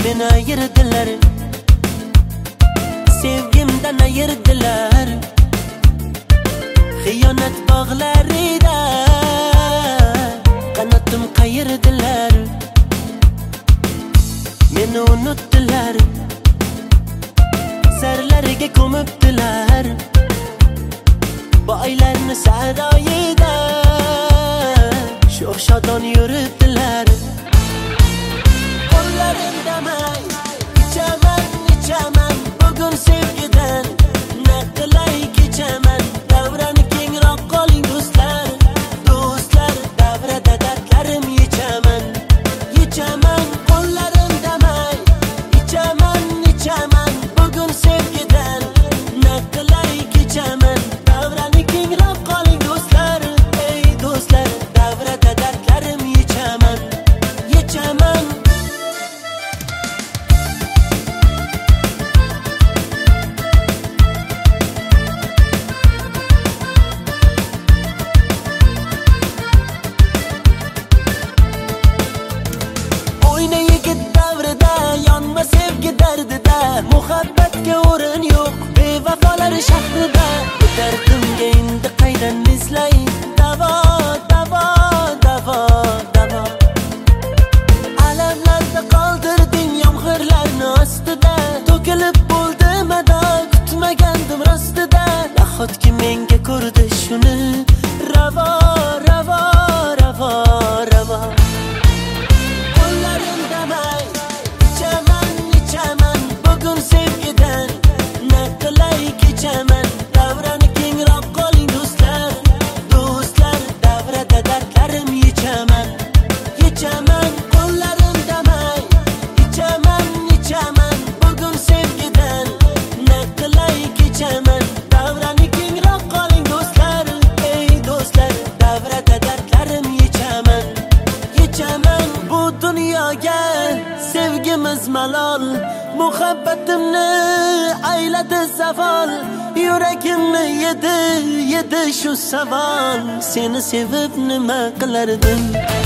meni ayirdilar, sevgimdan ayirdilar. Xiyonat bog'larida qanotim qayirdilar, meni unutdilar, sarlariga ko'mibdilar. Boylarni saroyida sho'x shodon yuribdilar. Qo'llarimdamay ichaman, ichaman bugun sevgidan, naqlay kechaman. Davrani kengroq qoling do'stlar, do'stlar, davrada dardlarim yechaman, yechaman. Qo'llarimdamay ichaman, ichaman bugun sevgidan, naqlay kechaman. Davrani kengroq qoling do'stlar, ey do'stlar, davrada dardlarim yechaman, yechaman. Sevgi dardida, muhabbatga o'rin yo'q bevafolar shahrida. Bu dardimga endi qaydan izlay davo, davo, davo, davo. Alamlarda qoldirding yomg'irlarni ostida, to'kilib bo'ldi mado, kutmagandim rostida. Nahotki menga ko'rdi shuni ravo, ravo, ravo, ravo. Qo'llarimdamay bugun sevgidan, naqlay kechaman. Davrani kengroq qoling do'stlar, do'stlar, davrada dardlarim yechaman, yechaman. Qo'llarimdamay ichaman, ichaman bugun sevgidan, naqlay kechaman. Davrani kengroq qoling do'stlar, ey do'stlar, davrada dardlarim yechaman, yechaman. Bu dunyoga sevgimiz malol, muhabbatimni ayladi zavol. Yuragimni yedi, yedi shu savol. Seni sevib nima qilardim?